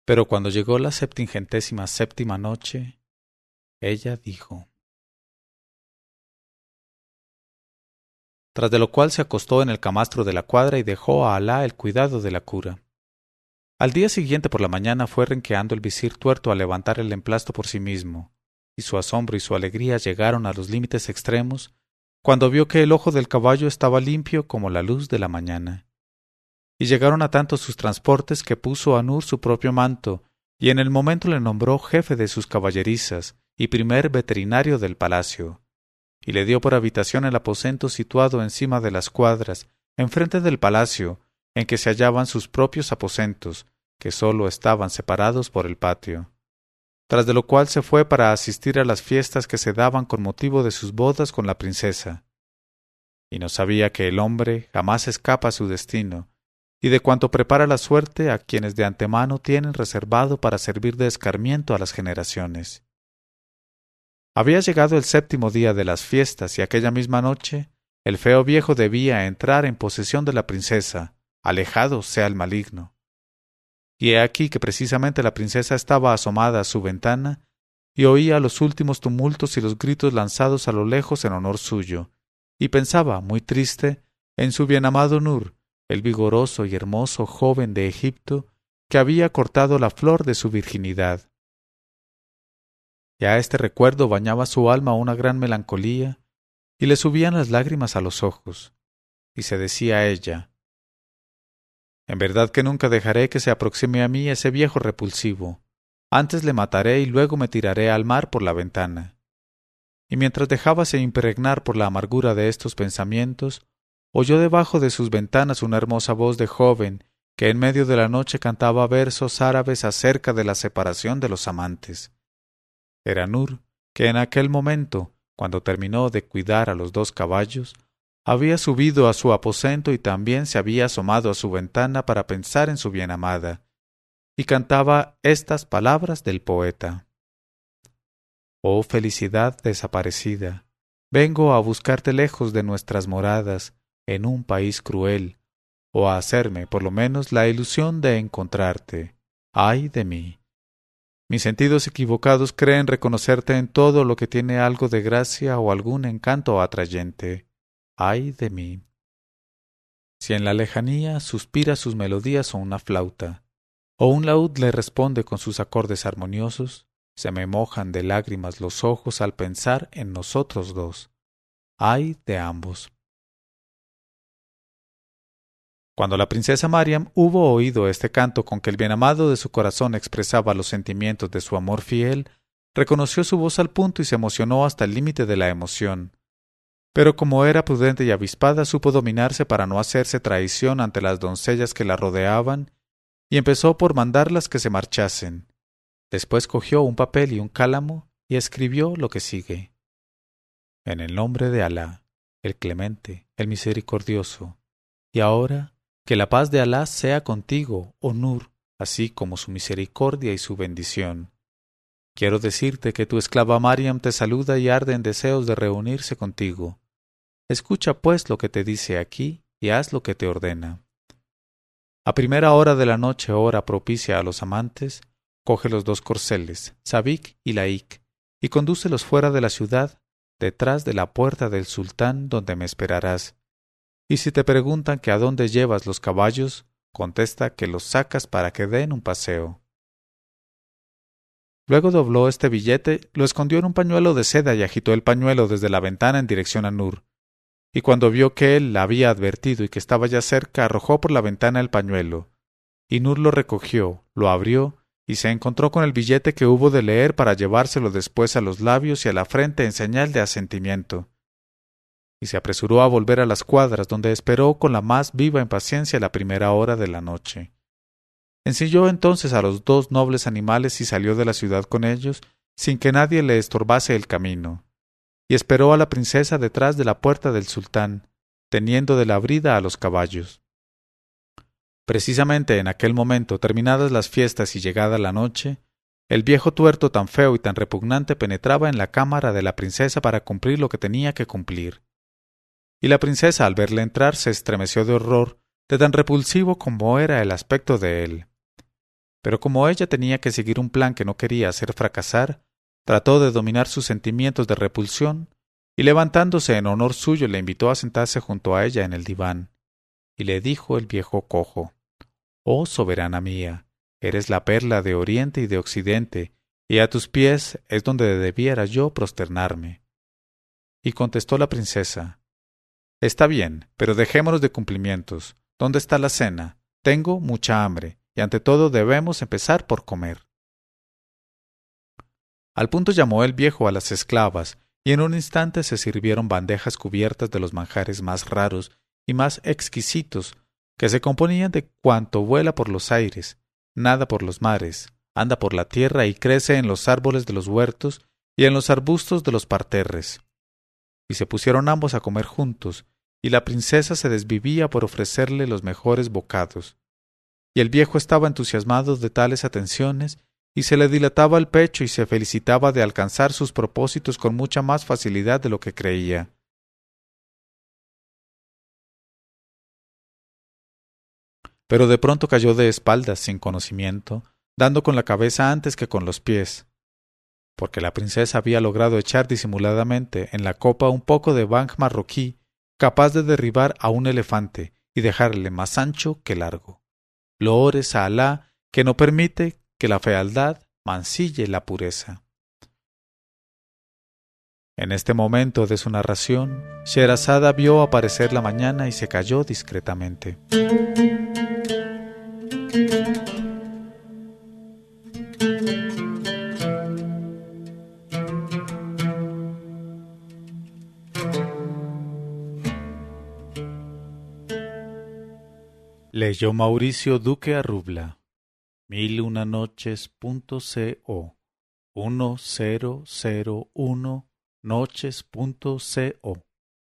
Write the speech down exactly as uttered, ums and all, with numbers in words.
Pero cuando llegó la septingentésima séptima noche, ella dijo: Tras de lo cual se acostó en el camastro de la cuadra y dejó a Alá el cuidado de la cura. Al día siguiente por la mañana fue renqueando el visir tuerto a levantar el emplasto por sí mismo, y su asombro y su alegría llegaron a los límites extremos cuando vio que el ojo del caballo estaba limpio como la luz de la mañana. Y llegaron a tanto sus transportes que puso a Nur su propio manto, y en el momento le nombró jefe de sus caballerizas y primer veterinario del palacio, y le dio por habitación el aposento situado encima de las cuadras, enfrente del palacio, en que se hallaban sus propios aposentos, que sólo estaban separados por el patio. Tras de lo cual se fue para asistir a las fiestas que se daban con motivo de sus bodas con la princesa. Y no sabía que el hombre jamás escapa a su destino, y de cuanto prepara la suerte a quienes de antemano tienen reservado para servir de escarmiento a las generaciones. Había llegado el séptimo día de las fiestas y aquella misma noche el feo viejo debía entrar en posesión de la princesa, alejado sea el maligno. Y he aquí que precisamente la princesa estaba asomada a su ventana y oía los últimos tumultos y los gritos lanzados a lo lejos en honor suyo, y pensaba, muy triste, en su bienamado Nur, el vigoroso y hermoso joven de Egipto, que había cortado la flor de su virginidad. Y a este recuerdo bañaba su alma una gran melancolía, y le subían las lágrimas a los ojos, y se decía a ella: En verdad que nunca dejaré que se aproxime a mí ese viejo repulsivo, antes le mataré y luego me tiraré al mar por la ventana. Y mientras dejábase impregnar por la amargura de estos pensamientos, oyó debajo de sus ventanas una hermosa voz de joven que en medio de la noche cantaba versos árabes acerca de la separación de los amantes. Era Nur, que en aquel momento, cuando terminó de cuidar a los dos caballos, había subido a su aposento y también se había asomado a su ventana para pensar en su bienamada, y cantaba estas palabras del poeta: Oh felicidad desaparecida, vengo a buscarte lejos de nuestras moradas, en un país cruel, o a hacerme por lo menos la ilusión de encontrarte. ¡Ay de mí! Mis sentidos equivocados creen reconocerte en todo lo que tiene algo de gracia o algún encanto atrayente. ¡Ay de mí! Si en la lejanía suspira sus melodías o una flauta, o un laúd le responde con sus acordes armoniosos, se me mojan de lágrimas los ojos al pensar en nosotros dos. ¡Ay de ambos! Cuando la princesa Mariam hubo oído este canto con que el bienamado de su corazón expresaba los sentimientos de su amor fiel, reconoció su voz al punto y se emocionó hasta el límite de la emoción. Pero como era prudente y avispada, supo dominarse para no hacerse traición ante las doncellas que la rodeaban, y empezó por mandarlas que se marchasen. Después cogió un papel y un cálamo y escribió lo que sigue: En el nombre de Alá, el clemente, el misericordioso, y ahora que la paz de Alá sea contigo, oh Nur, así como su misericordia y su bendición. Quiero decirte que tu esclava Mariam te saluda y arde en deseos de reunirse contigo. Escucha pues lo que te dice aquí y haz lo que te ordena. A primera hora de la noche, hora propicia a los amantes, coge los dos corceles, Sabik y Laik, y condúcelos fuera de la ciudad, detrás de la puerta del sultán donde me esperarás. Y si te preguntan que a dónde llevas los caballos, contesta que los sacas para que den un paseo. Luego dobló este billete, lo escondió en un pañuelo de seda y agitó el pañuelo desde la ventana en dirección a Nur. Y cuando vio que él la había advertido y que estaba ya cerca, arrojó por la ventana el pañuelo. Y Nur lo recogió, lo abrió, y se encontró con el billete que hubo de leer para llevárselo después a los labios y a la frente en señal de asentimiento. Y se apresuró a volver a las cuadras, donde esperó con la más viva impaciencia la primera hora de la noche. Ensilló entonces a los dos nobles animales y salió de la ciudad con ellos, sin que nadie le estorbase el camino, y esperó a la princesa detrás de la puerta del sultán, teniendo de la brida a los caballos. Precisamente en aquel momento, terminadas las fiestas y llegada la noche, el viejo tuerto tan feo y tan repugnante penetraba en la cámara de la princesa para cumplir lo que tenía que cumplir. Y la princesa, al verle entrar, se estremeció de horror, de tan repulsivo como era el aspecto de él. Pero como ella tenía que seguir un plan que no quería hacer fracasar, trató de dominar sus sentimientos de repulsión, y levantándose en honor suyo le invitó a sentarse junto a ella en el diván. Y le dijo el viejo cojo: «Oh soberana mía, eres la perla de oriente y de occidente, y a tus pies es donde debiera yo prosternarme». Y contestó la princesa: «Está bien, pero dejémonos de cumplimientos. ¿Dónde está la cena? Tengo mucha hambre, y ante todo debemos empezar por comer». Al punto llamó el viejo a las esclavas, y en un instante se sirvieron bandejas cubiertas de los manjares más raros y más exquisitos, que se componían de cuanto vuela por los aires, nada por los mares, anda por la tierra y crece en los árboles de los huertos y en los arbustos de los parterres. Y se pusieron ambos a comer juntos, y la princesa se desvivía por ofrecerle los mejores bocados. Y el viejo estaba entusiasmado de tales atenciones, y se le dilataba el pecho y se felicitaba de alcanzar sus propósitos con mucha más facilidad de lo que creía. Pero de pronto cayó de espaldas sin conocimiento, dando con la cabeza antes que con los pies, porque la princesa había logrado echar disimuladamente en la copa un poco de bang marroquí, capaz de derribar a un elefante y dejarle más ancho que largo. Loores a Alá, que no permite que la fealdad mancille la pureza. En este momento de su narración, Sherazada vio aparecer la mañana y se calló discretamente. Leyó Mauricio Duque Arrubla. Mil una noches punto co. uno cero cero uno noches punto co.